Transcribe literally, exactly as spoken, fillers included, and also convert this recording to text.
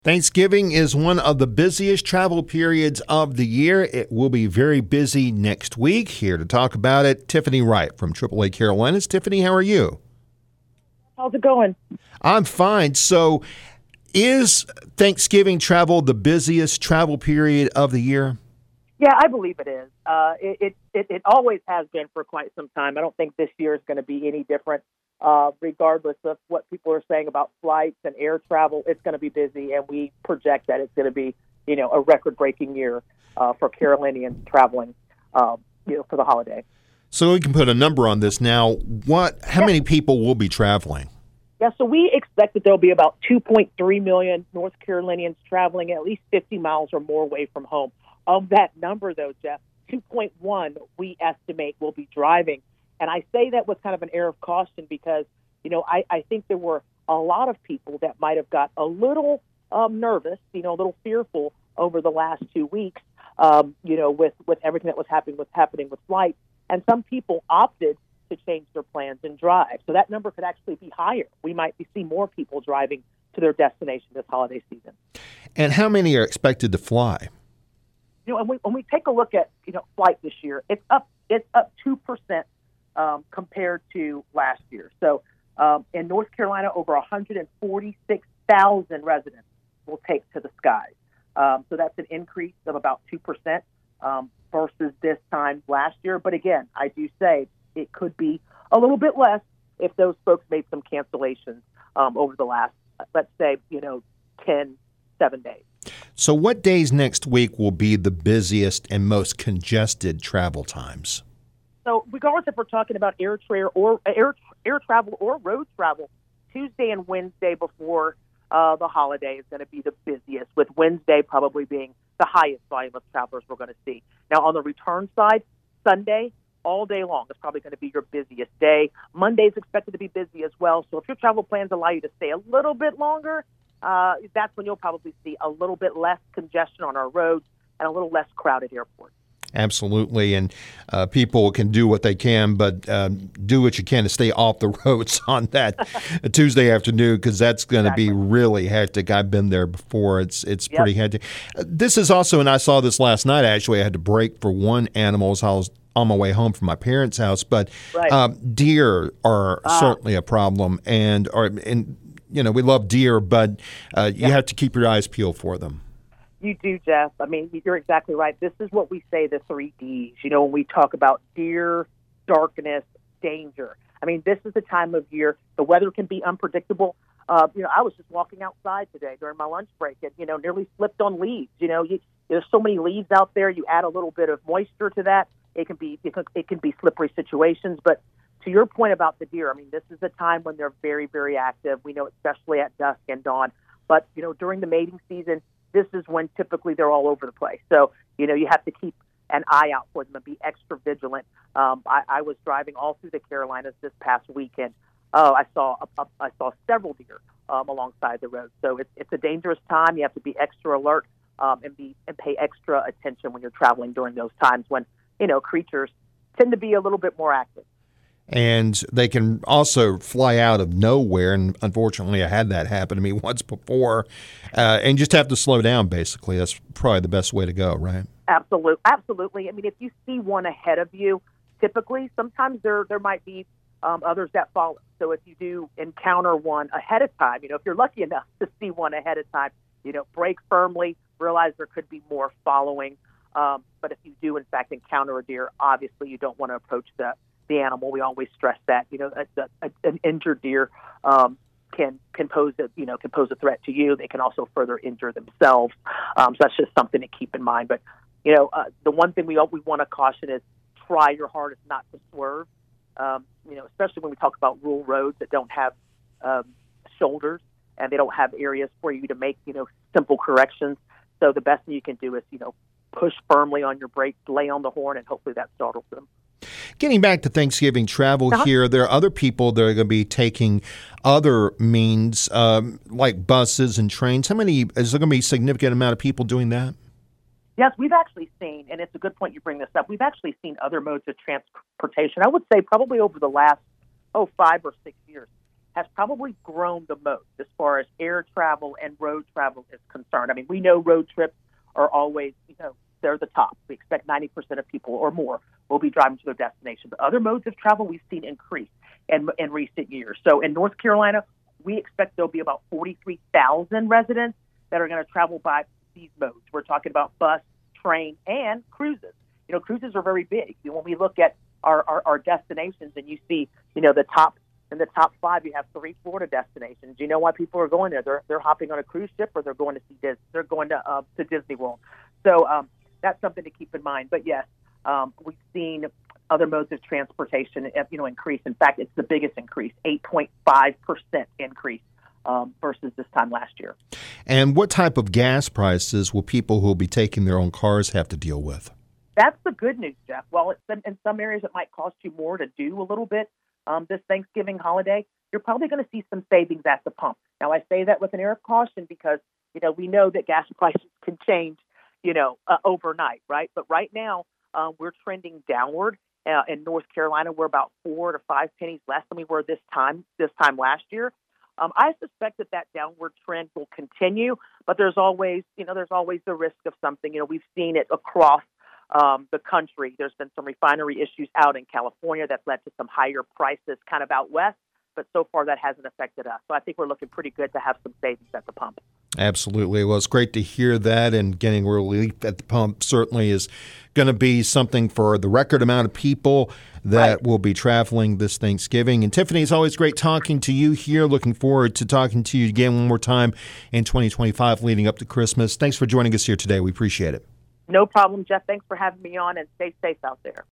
Thanksgiving is one of the busiest travel periods of the year. It will be very busy next week. Here to talk about it, Tiffany Wright from triple A Carolinas. Tiffany, how are you? How's it going? I'm fine. So is Thanksgiving travel the busiest travel period of the year? Yeah, I believe it is. Uh, it, it, it, it always has been for quite some time. I don't think this year is going to be any different. Uh, regardless of what people are saying about flights and air travel, it's going to be busy, and we project that it's going to be, you know, a record-breaking year uh, for Carolinians traveling, um, you know, for the holiday. So we can put a number on this now. What? How yeah. many people will be traveling? Yeah, so we expect that there'll be about two point three million North Carolinians traveling at least fifty miles or more away from home. Of that number, though, Jeff, two point one we estimate will be driving. And I say that with kind of an air of caution because, you know, I, I think there were a lot of people that might have got a little um, nervous, you know, a little fearful over the last two weeks, um, you know, with, with everything that was happening, was happening with flight. And some people opted to change their plans and drive. So that number could actually be higher. We might be see more people driving to their destination this holiday season. And how many are expected to fly? You know, when we, when we take a look at, you know, flight this year, it's up, it's up two percent. Um, compared to last year. So um, in North Carolina, over one hundred forty-six thousand residents will take to the skies. Um, so that's an increase of about two percent um, versus this time last year. But again, I do say it could be a little bit less if those folks made some cancellations um, over the last, let's say, you know, ten, seven days. So what days next week will be the busiest and most congested travel times? So regardless if we're talking about air, tra- or, air, air travel or road travel, Tuesday and Wednesday before uh, the holiday is going to be the busiest, with Wednesday probably being the highest volume of travelers we're going to see. Now, on the return side, Sunday, all day long is probably going to be your busiest day. Monday is expected to be busy as well. So if your travel plans allow you to stay a little bit longer, uh, that's when you'll probably see a little bit less congestion on our roads and a little less crowded airports. Absolutely, and uh, people can do what they can, but um, do what you can to stay off the roads on that Tuesday afternoon, because that's going to Exactly. be really hectic. I've been there before. It's it's Yep. pretty hectic. Uh, this is also, and I saw this last night, actually, I had to break for one animal as I was on my way home from my parents' house, but Right. um, deer are Ah. certainly a problem, and, are, and you know, we love deer, but uh, you Yep. have to keep your eyes peeled for them. You do, Jeff. I mean, you're exactly right. This is what we say, the three Ds. You know, when we talk about deer, darkness, danger. I mean, this is the time of year. The weather can be unpredictable. Uh, you know, I was just walking outside today during my lunch break and, you know, nearly slipped on leaves. You know, you, there's so many leaves out there. You add a little bit of moisture to that. It can be it can, it can be slippery situations. But to your point about the deer, I mean, this is a time when they're very, very active. We know especially at dusk and dawn. But, you know, during the mating season, this is when typically they're all over the place. So, you know, you have to keep an eye out for them and be extra vigilant. Um, I, I was driving all through the Carolinas this past weekend. Oh, I saw a, a, I saw several deer um, alongside the road. So it's it's a dangerous time. You have to be extra alert um, and be and pay extra attention when you're traveling during those times when, you know, creatures tend to be a little bit more active. And they can also fly out of nowhere. And unfortunately, I had that happen to me once before. Uh, and just have to slow down, basically. That's probably the best way to go, right? Absolutely. Absolutely. I mean, if you see one ahead of you, typically, sometimes there there might be um, others that follow. So if you do encounter one ahead of time, you know, if you're lucky enough to see one ahead of time, you know, brake firmly, realize there could be more following. Um, but if you do, in fact, encounter a deer, obviously you don't want to approach the the animal. We always stress that, you know, a, a, an injured deer um, can can pose a you know can pose a threat to you. They can also further injure themselves. Um, so that's just something to keep in mind. But you know, uh, the one thing we we want to caution is try your hardest not to swerve. Um, you know, especially when we talk about rural roads that don't have um, shoulders and they don't have areas for you to make you know simple corrections. So the best thing you can do is you know push firmly on your brakes, lay on the horn, and hopefully that startles them. Getting back to Thanksgiving travel uh-huh. here, there are other people that are going to be taking other means, um, like buses and trains. How many, is there going to be a significant amount of people doing that? Yes, we've actually seen, and it's a good point you bring this up, we've actually seen other modes of transportation, I would say probably over the last, oh, five or six years. has probably grown the most as far as air travel and road travel is concerned. I mean, we know road trips are always, you know, they're the top. We expect ninety percent of people or more will be driving to their destination. But other modes of travel we've seen increase in, in recent years. So in North Carolina, we expect there'll be about forty-three thousand residents that are going to travel by these modes. We're talking about bus, train, and cruises. You know, cruises are very big. You know, when we look at our, our, our destinations and you see, you know, the top in the top five, you have three Florida destinations. You know why people are going there? They're they're hopping on a cruise ship or they're going to see Dis- they're going to uh, to Disney World. So um, that's something to keep in mind. But yes, um, we've seen other modes of transportation, you know, increase. In fact, it's the biggest increase, eight point five percent increase um, versus this time last year. And what type of gas prices will people who will be taking their own cars have to deal with? That's the good news, Jeff. Well, it's, in some areas it might cost you more to do a little bit um, this Thanksgiving holiday. You're probably going to see some savings at the pump. Now, I say that with an air of caution because, you know, we know that gas prices can change, you know, uh, overnight, right? But right now, uh, we're trending downward. Uh, in North Carolina, we're about four to five pennies less than we were this time this time last year. Um, I suspect that that downward trend will continue, but there's always, you know, there's always the risk of something. You know, we've seen it across um, the country. There's been some refinery issues out in California that's led to some higher prices kind of out west, but so far that hasn't affected us. So I think we're looking pretty good to have some savings at the pump. Absolutely. Well, it's great to hear that, and getting relief at the pump certainly is going to be something for the record amount of people that Right. will be traveling this Thanksgiving. And Tiffany, it's always great talking to you here. Looking forward to talking to you again one more time in twenty twenty-five leading up to Christmas. Thanks for joining us here today. We appreciate it. No problem, Jeff. Thanks for having me on, and stay safe out there.